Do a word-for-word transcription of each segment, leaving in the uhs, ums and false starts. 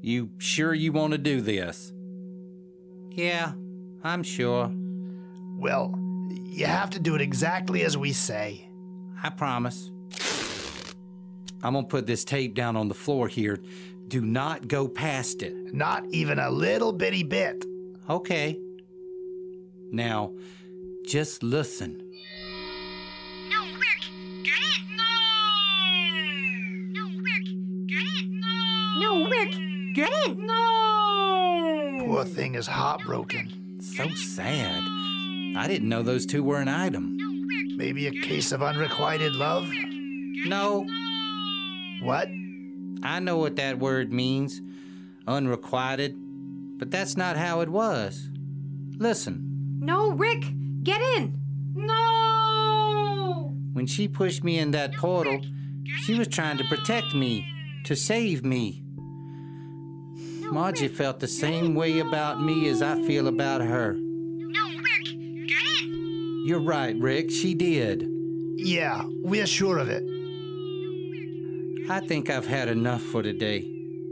You sure you want to do this? Yeah, I'm sure. Well, you have to do it exactly as we say. I promise. I'm gonna put this tape down on the floor here. Do not go past it. Not even a little bitty bit. Okay. Now, just listen. No, Rick, get it? No! No, Rick, get it? No! No, Rick, get it? No! Poor thing is heartbroken. So sad. I didn't know those two were an item. Maybe a case of unrequited love? No, What? I know what that word means. Unrequited. But that's not how it was. Listen. No, Rick, get in. No! When she pushed me in that portal, she was trying to protect me, to save me. Margie felt the same way about me as I feel about her. No, Rick, get it? You're right, Rick, she did. Yeah, we're sure of it. I think I've had enough for today.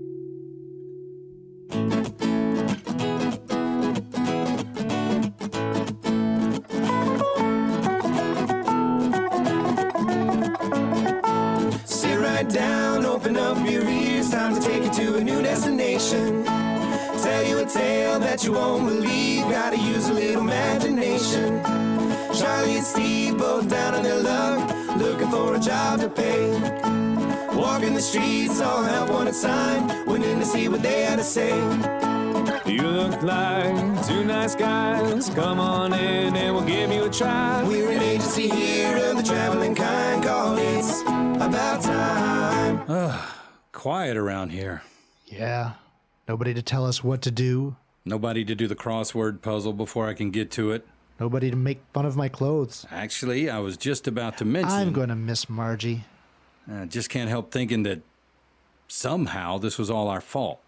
Sit right down, open up your ears, time to take you to a new destination. Tell you a tale that you won't believe, gotta use a little imagination. Charlie and Steve both down on their luck, looking for a job to pay. Walking the streets, all help one at a time, went in to see what they had to say. You look like two nice guys, come on in and we'll give you a try. We're an agency here of the traveling kind, called It's About Time. Ugh, quiet around here. Yeah, nobody to tell us what to do. Nobody to do the crossword puzzle before I can get to it. Nobody to make fun of my clothes. Actually, I was just about to mention... I'm going to miss Margie. I just can't help thinking that somehow this was all our fault.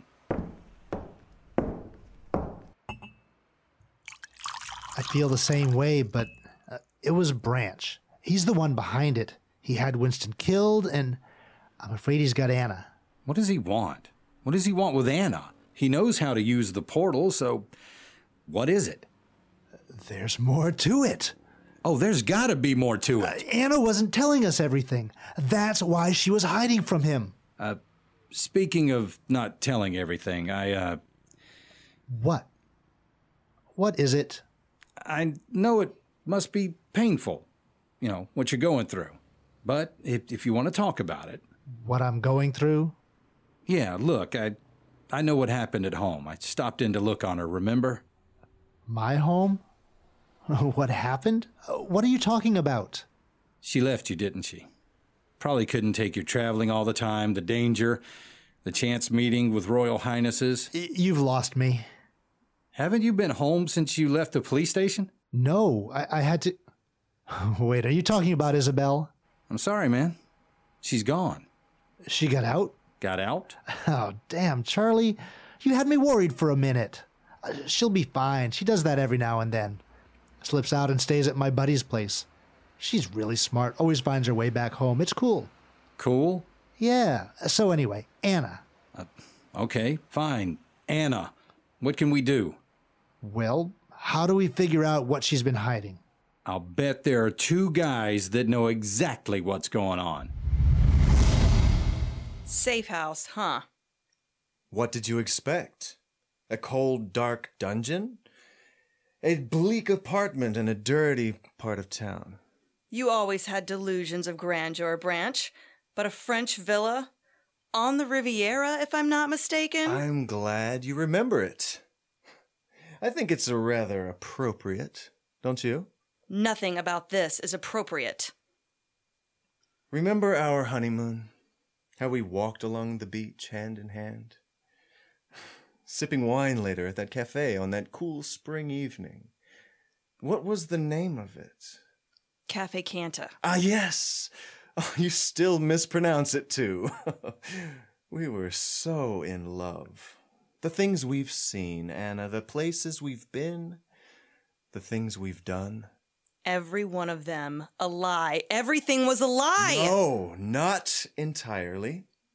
I feel the same way, but uh, it was Branch. He's the one behind it. He had Winston killed, and I'm afraid he's got Anna. What does he want? What does he want with Anna? He knows how to use the portal, so what is it? There's more to it. Oh, there's gotta be more to it. Uh, Anna wasn't telling us everything. That's why she was hiding from him. Uh, speaking of not telling everything, I, uh... What? What is it? I know it must be painful, you know, what you're going through. But if, if you want to talk about it... What I'm going through? Yeah, look, I, I know what happened at home. I stopped in to look on her, remember? My home? What happened? What are you talking about? She left you, didn't she? Probably couldn't take you traveling all the time, the danger, the chance meeting with royal highnesses. Y- you've lost me. Haven't you been home since you left the police station? No, I, I had to... Wait, are you talking about Isabel? I'm sorry, man. She's gone. She got out? Got out? Oh, damn, Charlie. You had me worried for a minute. Uh, she'll be fine. She does that every now and then. Slips out and stays at my buddy's place. She's really smart, always finds her way back home. It's cool. Cool? Yeah. So anyway, Anna. Uh, okay, fine. Anna, what can we do? Well, how do we figure out what she's been hiding? I'll bet there are two guys that know exactly what's going on. Safe house, huh? What did you expect? A cold, dark dungeon? A bleak apartment in a dirty part of town. You always had delusions of grandeur, Branch. But a French villa? On the Riviera, if I'm not mistaken? I'm glad you remember it. I think it's a rather appropriate, don't you? Nothing about this is appropriate. Remember our honeymoon? How we walked along the beach hand in hand? Sipping wine later at that cafe on that cool spring evening. What was the name of it? Cafe Canta. Ah, yes! Oh, you still mispronounce it, too. We were so in love. The things we've seen, Anna, the places we've been, the things we've done. Every one of them a lie. Everything was a lie! No, not entirely.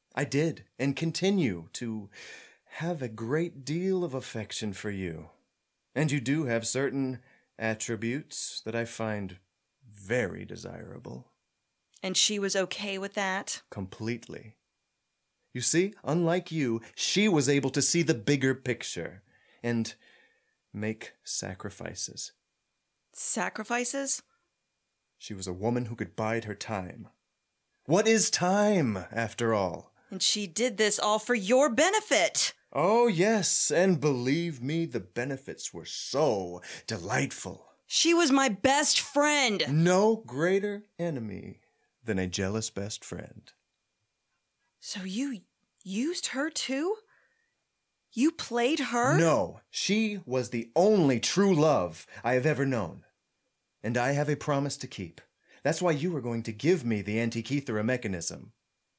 I did, and continue to have a great deal of affection for you. And you do have certain attributes that I find very desirable. And she was okay with that? Completely. You see, unlike you, she was able to see the bigger picture and make sacrifices. Sacrifices? She was a woman who could bide her time. What is time, after all? And she did this all for your benefit. Oh, yes, and believe me, the benefits were so delightful. She was my best friend. No greater enemy than a jealous best friend. So you used her too? You played her? No, she was the only true love I have ever known. And I have a promise to keep. That's why you are going to give me the Antikythera mechanism.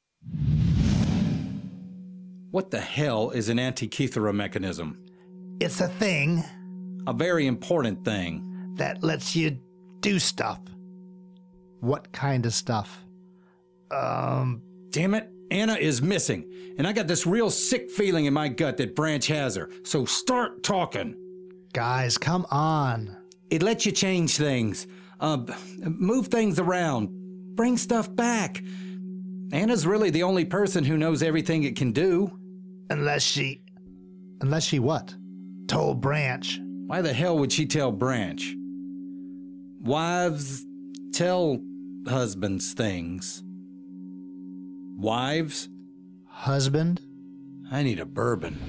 What the hell is an Antikythera mechanism? It's a thing A very important thing. that lets you do stuff. What kind of stuff? Um, Damn it, Anna is missing, and I got this real sick feeling in my gut that Branch has her, so start talking. guys, come on. It lets you change things, uh, b- move things around, bring stuff back. Anna's really the only person who knows everything it can do. Unless she... Unless she what? Told Branch. Why the hell would she tell Branch? Wives tell husbands things. Wives? Husband? I need a bourbon.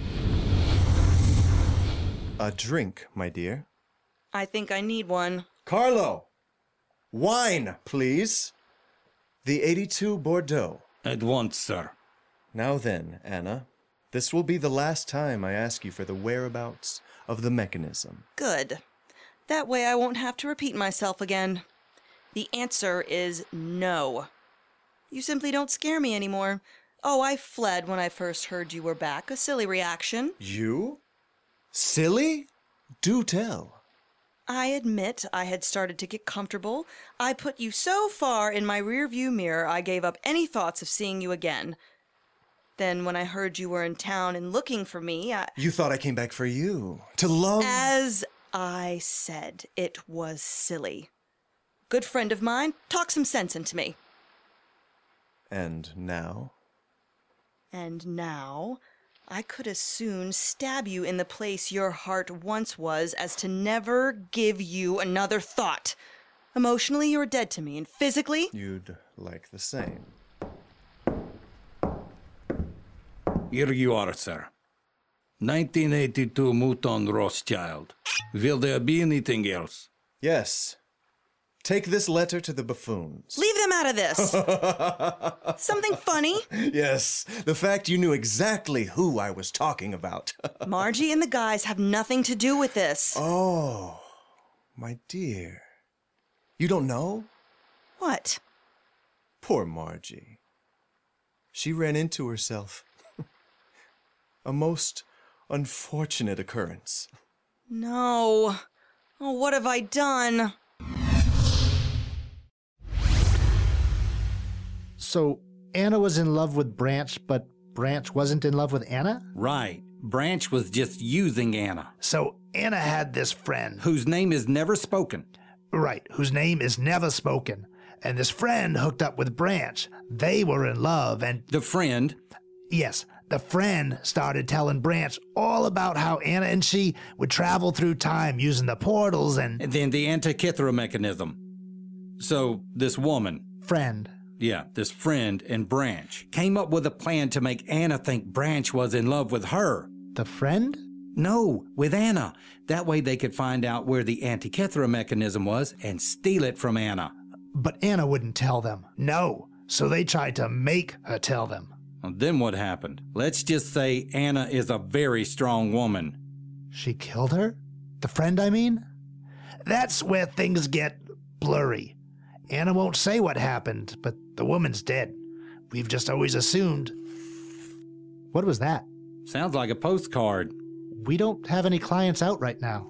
A drink, my dear. I think I need one. Carlo! Wine, please. The eighty-two Bordeaux. At once, sir. Now then, Anna, this will be the last time I ask you for the whereabouts of the mechanism. Good. That way I won't have to repeat myself again. The answer is no. You simply don't scare me anymore. Oh, I fled when I first heard you were back. A silly reaction. You? Silly? Do tell. I admit I had started to get comfortable. I put you so far in my rearview mirror I gave up any thoughts of seeing you again. Then when I heard you were in town and looking for me, I... You thought I came back for you. To love... As I said, it was silly. Good friend of mine, talk some sense into me. And now? And now, I could as soon stab you in the place your heart once was as to never give you another thought. Emotionally, you're dead to me, and physically... You'd like the same. Here you are, sir. nineteen eighty-two Mouton Rothschild. Will there be anything else? Yes. Take this letter to the buffoons. Leave them out of this! Something funny? Yes, the fact you knew exactly who I was talking about. Margie and the guys have nothing to do with this. Oh, my dear. You don't know? What? Poor Margie. She ran into herself. A most unfortunate occurrence. No. Oh, what have I done? So, Anna was in love with Branch, but Branch wasn't in love with Anna? Right. Branch was just using Anna, So, Anna had this friend. whose name is never spoken. Right, whose name is never spoken. And this friend hooked up with Branch. They were in love, and The friend, yes, the friend started telling Branch all about how Anna and she would travel through time using the portals and... and then the Antikythera mechanism. So, this woman, Friend. yeah, this friend and Branch, came up with a plan to make Anna think Branch was in love with her. The friend? No, with Anna. That way they could find out where the Antikythera mechanism was and steal it from Anna. But Anna wouldn't tell them. No. So they tried to make her tell them. Well, then what happened? Let's just say Anna is a very strong woman. She killed her? The friend, I mean? That's where things get blurry. Anna won't say what happened, but the woman's dead. We've just always assumed. What was that? Sounds like a postcard. We don't have any clients out right now.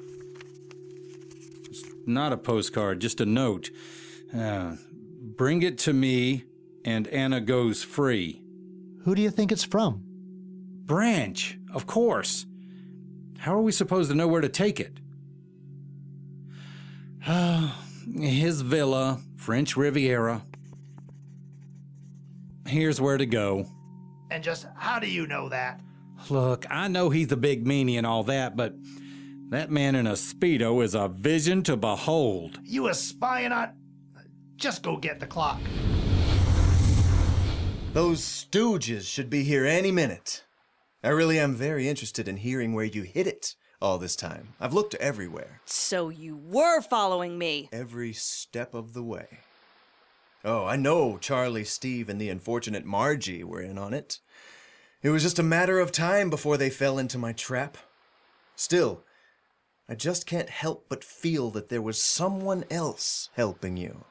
Not a postcard, just a note. Uh, bring it to me, and Anna goes free. Who do you think it's from? Branch, of course. How are we supposed to know where to take it? His villa, French Riviera. Here's where to go. And just how do you know that? Look, I know he's the big meanie and all that, but that man in a Speedo is a vision to behold. You a spying on... Just go get the clock. Those stooges should be here any minute. I really am very interested in hearing where you hid it all this time. I've looked everywhere. So you were following me. Every step of the way. Oh, I know Charlie, Steve, and the unfortunate Margie were in on it. It was just a matter of time before they fell into my trap. Still, I just can't help but feel that there was someone else helping you.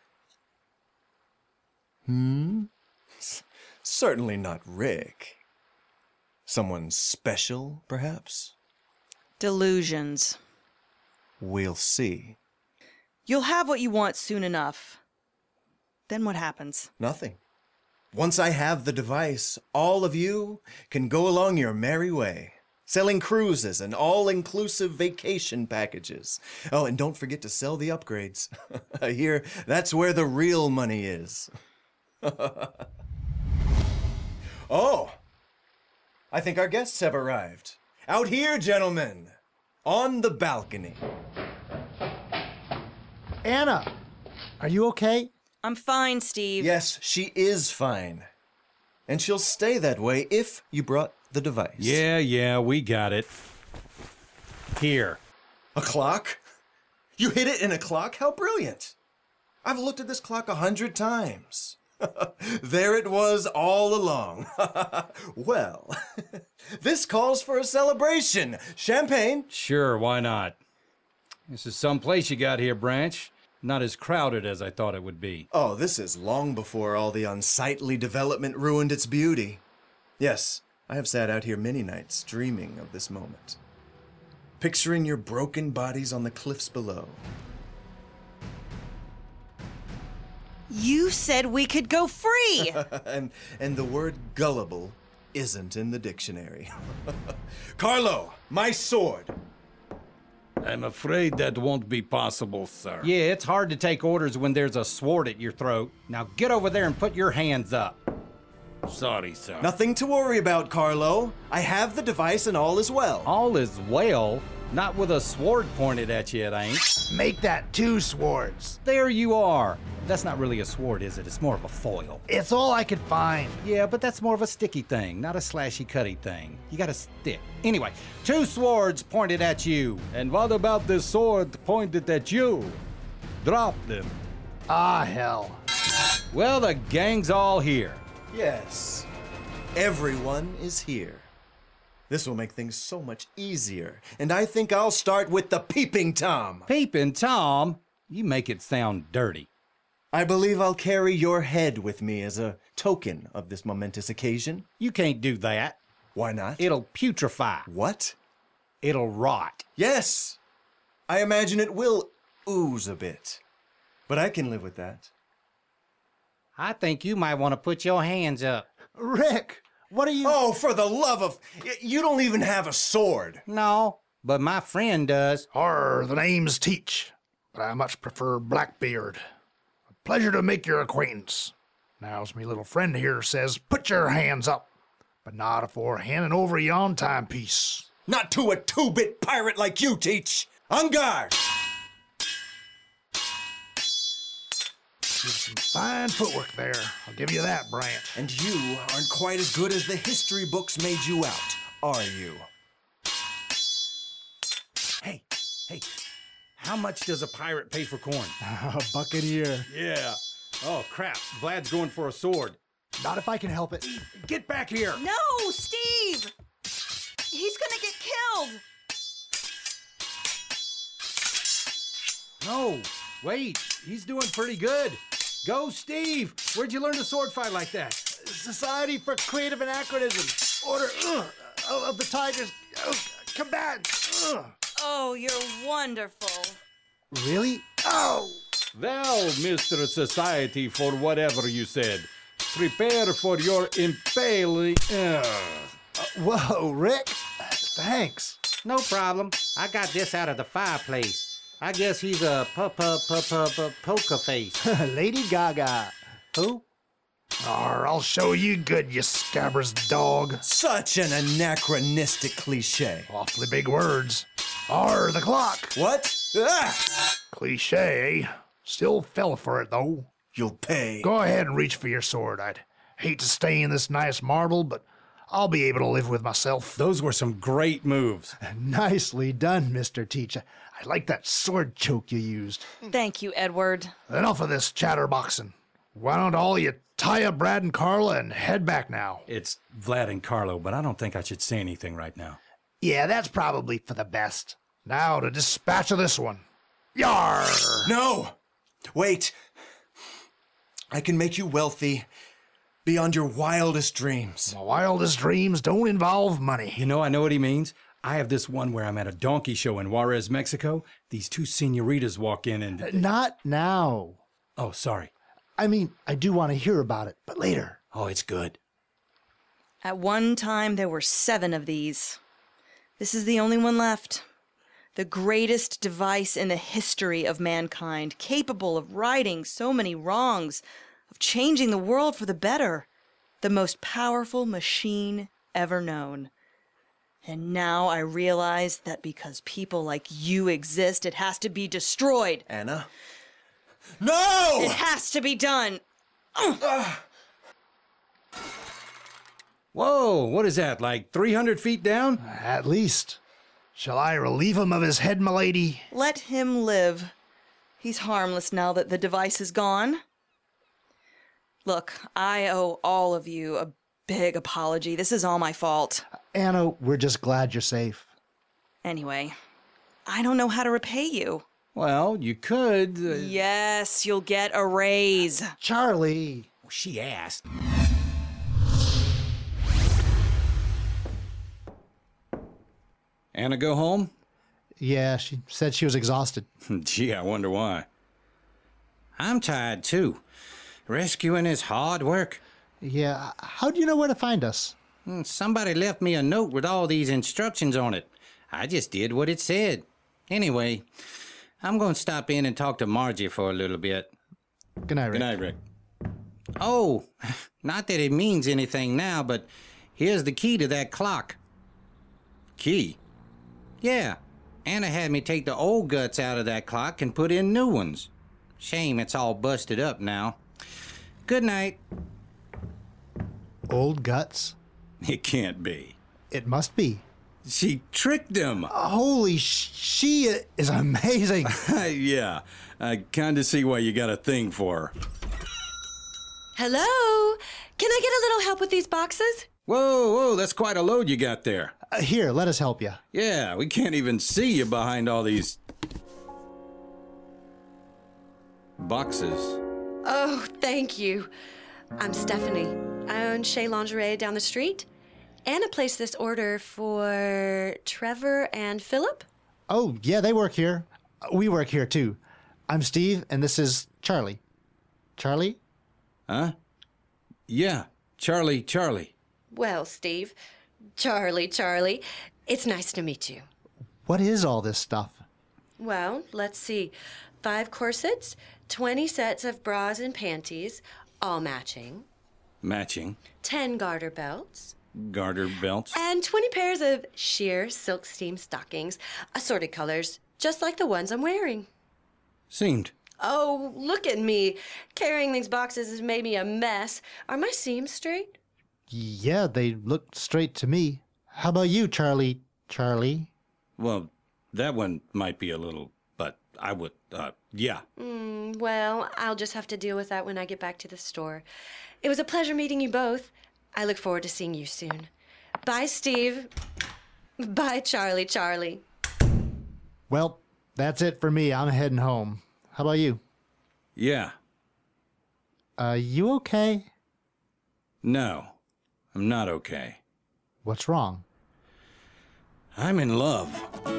Hmm? S- certainly not Rick. Someone special, perhaps? Delusions. We'll see. You'll have what you want soon enough. Then what happens? Nothing. Once I have the device, all of you can go along your merry way, selling cruises and all-inclusive vacation packages. Oh, and don't forget to sell the upgrades. I hear that's where the real money is. Oh, I think our guests have arrived. Out here, gentlemen, on the balcony. Anna, are you okay? I'm fine, Steve. Yes, she is fine. And she'll stay that way if you brought the device. Yeah, yeah, we got it. Here. A clock? You hid it in a clock? How brilliant. I've looked at this clock a hundred times. There it was all along. Well, this calls for a celebration. Champagne? Sure, why not? This is some place you got here, Branch. Not as crowded as I thought it would be. Oh, this is long before all the unsightly development ruined its beauty. Yes, I have sat out here many nights dreaming of this moment. Picturing your broken bodies on the cliffs below. You said we could go free! and and the word gullible isn't in the dictionary. Carlo, my sword! I'm afraid that won't be possible, sir. Yeah, it's hard to take orders when there's a sword at your throat. Now get over there and put your hands up. Sorry, sir. Nothing to worry about, Carlo. I have the device and all is well. All is well? Not with a sword pointed at you, it ain't. Make that two swords. There you are. That's not really a sword, is it? It's more of a foil. It's all I could find. Yeah, but that's more of a sticky thing, not a slashy cutty thing. You got a stick. Anyway, two swords pointed at you. And what about the sword pointed at you? Drop them. Ah, hell. Well, the gang's all here. Yes. Everyone is here. This will make things so much easier. And I think I'll start with the Peeping Tom. Peeping Tom? You make it sound dirty. I believe I'll carry your head with me as a token of this momentous occasion. You can't do that. Why not? It'll putrefy. What? It'll rot. Yes. I imagine it will ooze a bit. But I can live with that. I think you might want to put your hands up. Rick, what are you... Oh, for the love of... You don't even have a sword. No, but my friend does. Arr, the name's Teach, but I much prefer Blackbeard. A pleasure to make your acquaintance. Now, as me little friend here says, put your hands up, but not afore handing over yon timepiece. Not to a two-bit pirate like you, Teach. On guard! You've some fine footwork there. I'll give you that, Branch. And you aren't quite as good as the history books made you out, are you? Hey, hey, how much does a pirate pay for corn? A buck a year. Yeah. Oh, crap. Vlad's going for a sword. Not if I can help it. Get back here. No, Steve! He's gonna get killed! No, wait. He's doing pretty good. Go, Steve. Where'd you learn to sword fight like that? Society for Creative Anachronism. Order uh, of the Tigers. Uh, combat. Uh. Oh, you're wonderful. Really? Oh! Well, Mister Society for whatever you said, Prepare for your impaling. Uh. Whoa, Rick. Thanks. No problem. I got this out of the fireplace. I guess he's a pu-pu-pu-pu-pu poker face. Lady Gaga. Who? Arr, I'll show you good, you scabrous dog. Such an anachronistic cliche. Awfully big words. Arr, the clock. What? Ah! Cliche, eh? Still fell for it, though. You'll pay. Go ahead and reach for your sword. I'd hate to stay in this nice marble, but I'll be able to live with myself. Those were some great moves. Nicely done, Mister Teach. I like that sword choke you used. Thank you, Edward. Enough of this chatterboxing. Why don't all you tie up Brad and Carla and head back now? It's Vlad and Carlo, but I don't think I should say anything right now. Yeah, that's probably for the best. Now to dispatch of this one. Yar! No! Wait. I can make you wealthy beyond your wildest dreams. My wildest dreams don't involve money. You know, I know what he means. I have this one where I'm at a donkey show in Juarez, Mexico. These two senoritas walk in and... Not now. Oh, sorry. I mean, I do want to hear about it, but later. Oh, it's good. At one time, there were seven of these. This is the only one left. The greatest device in the history of mankind, capable of righting so many wrongs, of changing the world for the better. The most powerful machine ever known. And now I realize that because people like you exist, it has to be destroyed. Anna? No! It has to be done. Whoa, what is that, like three hundred feet down? At least. Shall I relieve him of his head, milady? Let him live. He's harmless now that the device is gone. Look, I owe all of you a big apology. This is all my fault. Anna, we're just glad you're safe. Anyway, I don't know how to repay you. Well, you could... Uh... Yes, you'll get a raise. Charlie. She asked. Anna go home? Yeah, she said she was exhausted. Gee, I wonder why. I'm tired, too. Rescuing is hard work. Yeah, how do you know where to find us? Somebody left me a note with all these instructions on it. I just did what it said. Anyway, I'm going to stop in and talk to Margie for a little bit. Good night, Rick. Good night, Rick. Oh, not that it means anything now, but here's the key to that clock. Key? Yeah, Anna had me take the old guts out of that clock and put in new ones. Shame it's all busted up now. Good night. Old guts? It can't be. It must be. She tricked him. Holy sh- she is amazing. Yeah, I kind of see why you got a thing for her. Hello? Can I get a little help with these boxes? Whoa, whoa, that's quite a load you got there. Uh, here, let us help you. Yeah, we can't even see you behind all these... boxes. Oh, thank you. I'm Stephanie. I own Shea Lingerie down the street. Anna placed this order for Trevor and Philip. Oh, yeah, they work here. We work here, too. I'm Steve, and this is Charlie. Charlie? Huh? Yeah, Charlie, Charlie. Well, Steve, Charlie, Charlie, it's nice to meet you. What is all this stuff? Well, let's see. Five corsets, twenty sets of bras and panties, all matching. Matching. Ten garter belts. Garter belts. And twenty pairs of sheer silk steam stockings, assorted colors, just like the ones I'm wearing. Seemed. Oh, look at me. Carrying these boxes has made me a mess. Are my seams straight? Yeah, they look straight to me. How about you, Charlie? Charlie? Well, that one might be a little, but I would, uh, yeah. Mm, well, I'll just have to deal with that when I get back to the store. It was a pleasure meeting you both. I look forward to seeing you soon. Bye, Steve. Bye, Charlie, Charlie. Well, that's it for me. I'm heading home. How about you? Yeah. Uh, you okay? No, I'm not okay. What's wrong? I'm in love.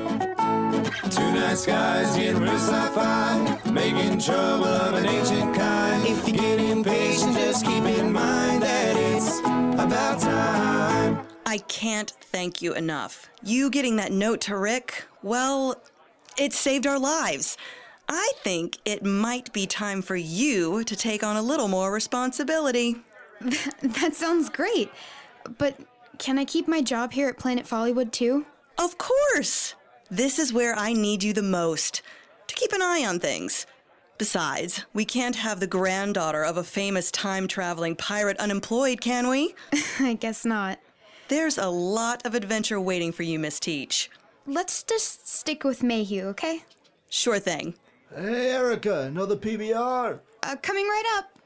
Two night skies getting real sci-fi, making trouble of an ancient kind. If you get impatient, just keep in mind that it's about time. I can't thank you enough. You getting that note to Rick, well, it saved our lives. I think it might be time for you to take on a little more responsibility. That sounds great. But can I keep my job here at Planet Follywood too? Of course! This is where I need you the most, to keep an eye on things. Besides, we can't have the granddaughter of a famous time-traveling pirate unemployed, can we? I guess not. There's a lot of adventure waiting for you, Miss Teach. Let's just stick with Mayhew, okay? Sure thing. Hey, Erica, know the P B R? Uh, coming right up.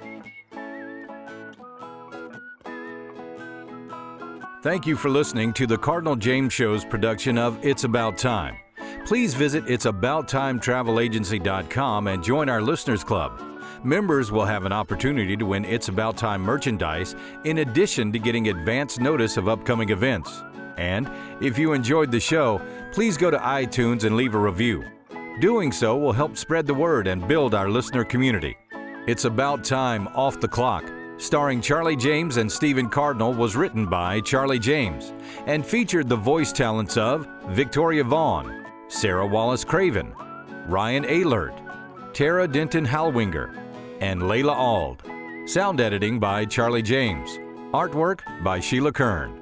Thank you for listening to the Cardinal James Show's production of It's About Time. Please visit its about time travel agency dot com and join our Listeners Club. Members will have an opportunity to win It's About Time merchandise in addition to getting advance notice of upcoming events. And if you enjoyed the show, please go to iTunes and leave a review. Doing so will help spread the word and build our listener community. It's About Time Off the Clock, starring Charlie James and Stephen Cardinal, was written by Charlie James and featured the voice talents of Victoria Vaughn, Sarah Wallace Craven, Ryan Aylert, Tara Denton Halwinger, and Layla Ald. Sound editing by Charlie James. Artwork by Sheila Kern.